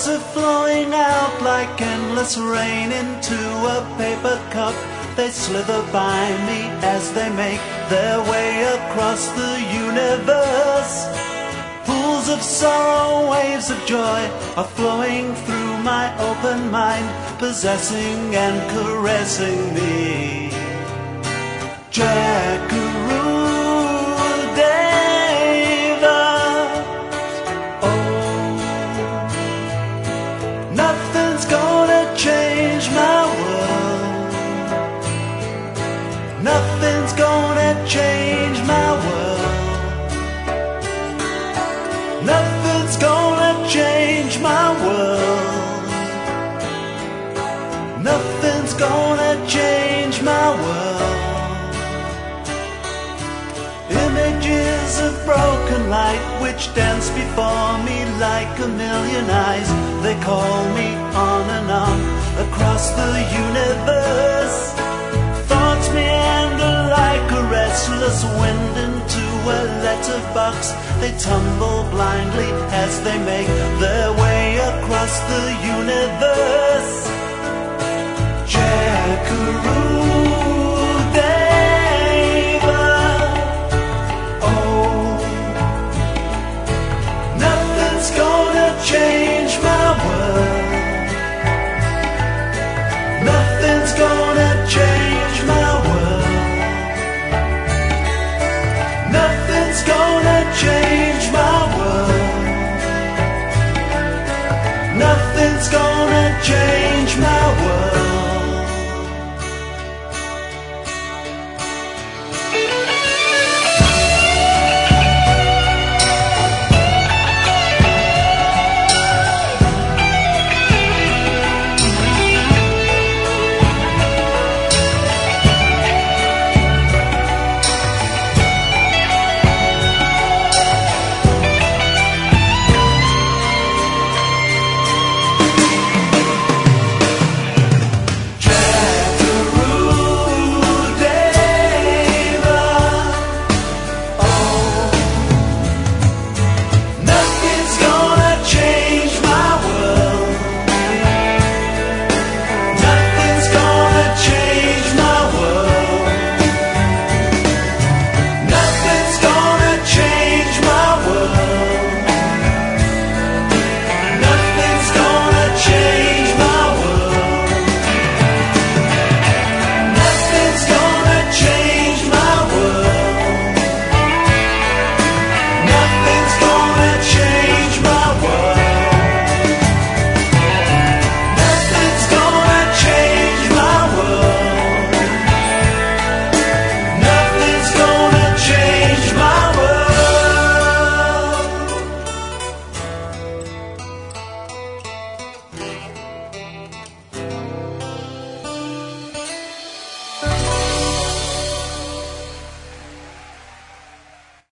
Thoughts are flowing out like endless rain into a paper cup. They slither by me as they make their way across the universe. Pools of sorrow, waves of joy are flowing through my open mind, possessing and caressing me. Jackaroo Davis, oh, nothing's gonna change my world. Nothing's gonna change my world. Nothing's gonna change my world. Nothing's gonna change my world. Images of broken light which dance before me like a million eyes. They call me on and on across the universe. Thoughts meander like a restless wind into a letterbox. They tumble blindly as they make their way across the universe. Jackaroo Davis, oh, nothing's gonna change my world. Nothing's gonna change my world. Nothing's gonna change my world. Nothing's gonna change my